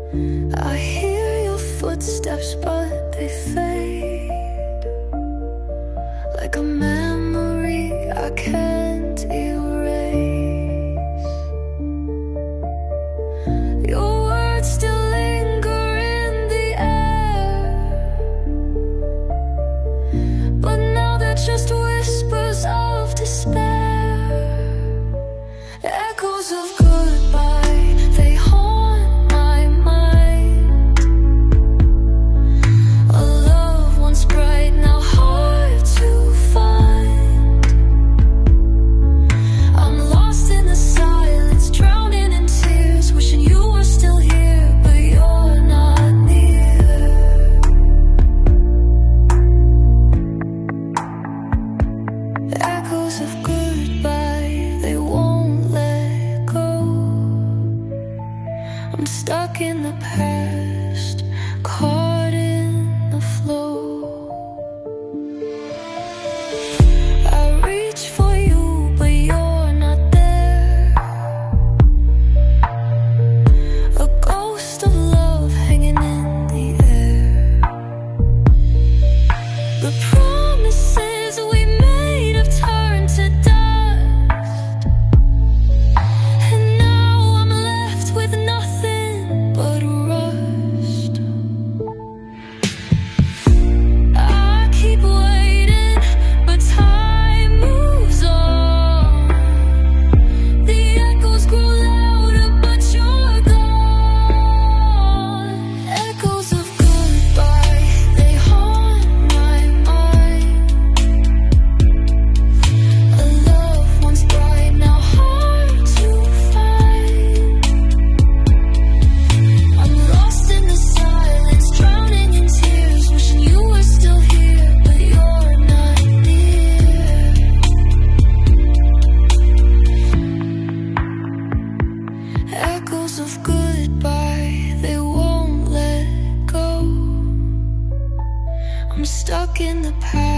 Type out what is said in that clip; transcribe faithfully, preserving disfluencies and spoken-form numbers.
I hear your footsteps, but they fade like a memory I can't erase. Your words still linger in the air, but now they're just whispers of despair. Echoes of goodbye, they haunt my mind. A love once bright, now hard to find. I'm lost in the silence, drowning in tears, wishing you were still here, but you're not near. Echoes of goodbye, they won't let go. I'm stuck in the past, caught in the flow. I reach for you, but you're not there. A ghost of love hanging in the air. The promises we made have turned to dust, and now I'm left with nothing but rust. I keep waiting, but time moves on. The echoes grow louder, but you're gone. Echoes of goodbye, they haunt my mind. A love once bright, now hard to find. I'm lost in the silence, drowning in tears, wishing you were still here, but you're not near. Echoes of goodbye, they won't let go. I'm stuck in the past.